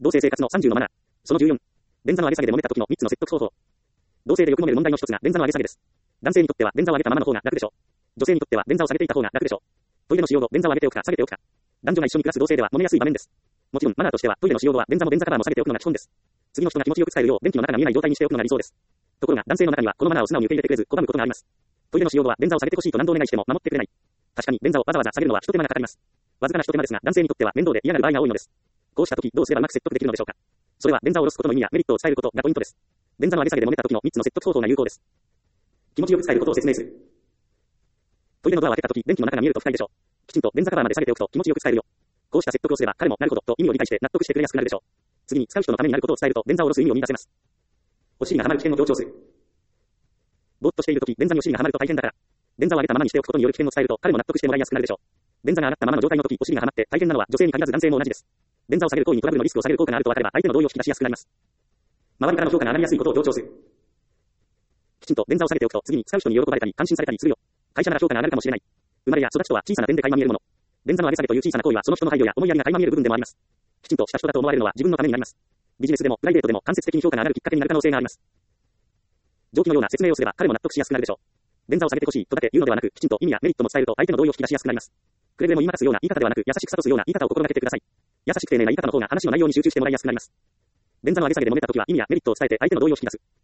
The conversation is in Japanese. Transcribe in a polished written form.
同性生活の30のマナー。その14。便座の上げ下げで揉めた時の3つの説得方法。同性でよく揉める問題の一つが便座の上げ下げです。男性にとっては便座を上げたままの方が楽でしょう。女性にとっては便座を下げていた方が楽でしょう。トイレの使用後、便座を上げておくか下げておくか。男女が一緒に暮らす同性では揉めやすい場面です。もちろん、マナーとしては、トイレの使用後は便座も便座カバーも下げておくのが基本です。次の人が気持ちよく使えるよう、便器の中が見えない状態にしておくのが理想です。ところが、男性の中には、このマナーを素直に受け入れてくれず、拒むことがあります。トイレの使用後は、便座を下げてほしいと何度お願いしても守ってくれない。確かに、便座をわざわざ下げるのは一手間がかかります。わずかな一手間ですが、男性にとっては面倒で嫌がる場合が多いのです。こうした時、どうすればうまく説得できるのでしょうか。それは、便座を下ろすことの意味やメリットを伝えることがポイントです。便座の上げ下げで揉めた時の3つの説得方法が有効です。気持ちよく使えることを説明する。トイレのドアを開けた時、便器の中が見えると不快でしょう。きちんと便座カバーまで下げておくと気持ちよく使えるよ。こうした説得をすれば、彼もなるほどと意味を理解して納得してくれやすくなるでしょう。次に、使う人のためになることを伝えると、便座を下ろす意味を見出せます。お尻がはまる危険を強調する。ぼーっとしているとき、便座にお尻がはまると大変だから。便座を上げたままにしておくことによる危険を伝えると、彼も納得してもらいやすくなるでしょう。便座が上がったままの状態のとき、お尻がはまって大変なのは女性に限らず男性も同じです。便座を下げる行為にトラブルのリスクを下げる効果があると分かれば、相手の同意を引き出しやすくなります。周りからの評価が上がりやすいことを強調する。きちんと便座を下げておくと、次に使う人に喜ばれたり、感心されたりするよ。会社なら評価が上がるかもしれない。生まれや育ちとは小さな点で垣間見えるもの。便座の上げ下げという小さな行為はその人の配慮や思いやりが垣間見える部分でもあります。きちんとした人だと思われるのは自分のためになります。ビジネスでもプライベートでも間接的に評価が上がるきっかけになる可能性があります。上記のような説明をすれば彼も納得しやすくなるでしょう。便座を下げてほしいとだけ言うのではなく、きちんと意味やメリットも伝えると相手の同意を引き出しやすくなります。くれぐれも言いまかすような言い方ではなく、優しく諭すような言い方を心がけてください。優しく丁寧な言い方の方が話の内容に集中してもらいやすくなります。便座の上げ下げで揉めたときは意味やメリットを伝えて相手の同意を引き出す。